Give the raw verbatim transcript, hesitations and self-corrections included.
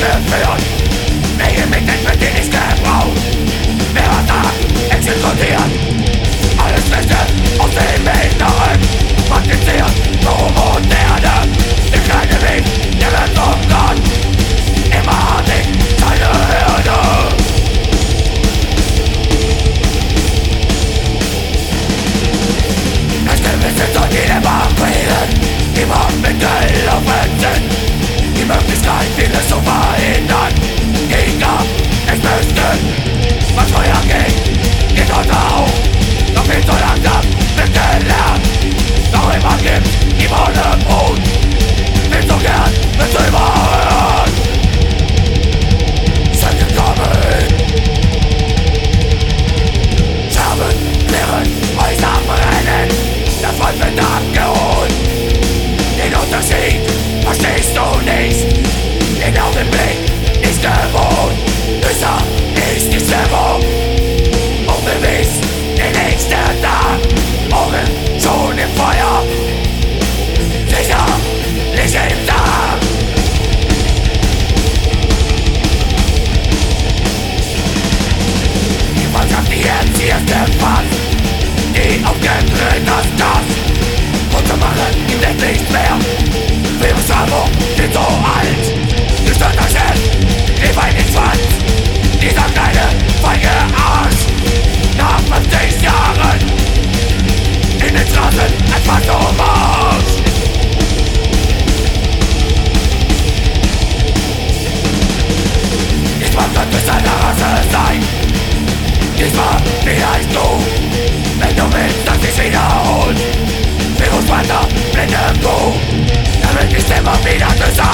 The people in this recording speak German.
geführt. Wege mit den wird die nicht gebraucht. Wer hat da exekutiert? Alles Beste aus dem Inneren praktiziert. So moderne, der kleine Weg, der wird vom Gott. Immer hat ich seine Hürde. Das Gewissen soll jeder befrieden, die Waffen mitgelaufen sind. Die Möglichkeit, vieles zu verhindern. Gegner, es müssten, was früher ging, geht heute auch. Noch viel zu langsam, wird gelernt. Noch immer gibt's die ohne Brot. Viel zu gern, wird zu überhören. Seid gekommen. Scherben, klirren, Häuser brennen. Das Volk wird abgeholt. Den Unterschied verstehst du nicht. Den Augenblick ist gewohnt. Düster ist die Stimmung. Ungewiss der nächste Tag. Morgen schon im Feuer. Sicherlich im Tag. Die Mannschaft, die jetzt hier gefasst, die aufgebrüht das Gas. Und zu machen gibt es nichts mehr. Wir Bestrafung sind so alt. Gestörter Chef, gib ein den Schwanz. Dieser kleine, feige Arsch. Nach fünfzig Jahren in den Straßen ein Phantommarsch. Diesmal könnte es eine Rasse sein. Diesmal vielleicht du. Wenn du willst, dass ich wiederholt. Virus weiter, blinde Kuh. Damit ist immer wieder gesagt.